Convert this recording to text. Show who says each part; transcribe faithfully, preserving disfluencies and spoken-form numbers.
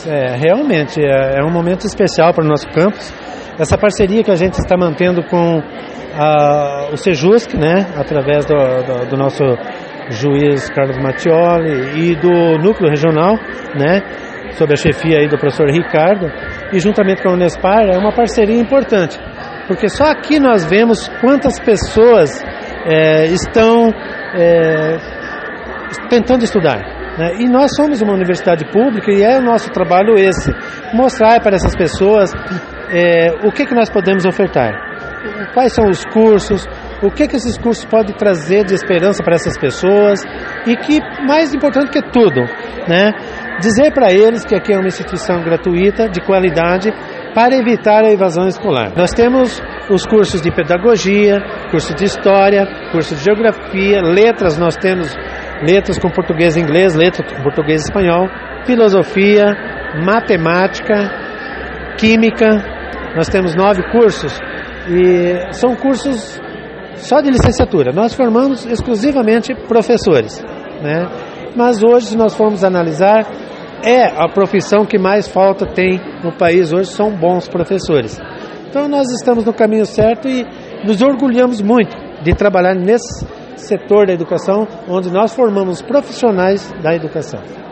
Speaker 1: Parabéns, é, realmente é, é um momento especial para o nosso campus. Essa parceria que a gente está mantendo com a, o Sejusc, né, através do, do, do nosso juiz Carlos Mattioli e do núcleo regional, né, sob a chefia aí do professor Ricardo, e juntamente com a Unespar, é uma parceria importante, porque só aqui nós vemos quantas pessoas é, estão é, tentando estudar, né? E nós somos uma universidade pública e é o nosso trabalho esse, mostrar para essas pessoas é, o que, que nós podemos ofertar, quais são os cursos, o que, que esses cursos podem trazer de esperança para essas pessoas e que, mais importante que tudo, né, dizer para eles que aqui é uma instituição gratuita, de qualidade, para evitar a evasão escolar. Nós temos os cursos de pedagogia, curso de história, curso de geografia, letras, nós temos letras com português e inglês, letras com português e espanhol, filosofia, matemática, química, nós temos nove cursos e são cursos só de licenciatura. Nós formamos exclusivamente professores, né? Mas hoje, se nós formos analisar, é a profissão que mais falta tem no país hoje, são bons professores. Então nós estamos no caminho certo e nos orgulhamos muito de trabalhar nesse setor da educação, onde nós formamos profissionais da educação.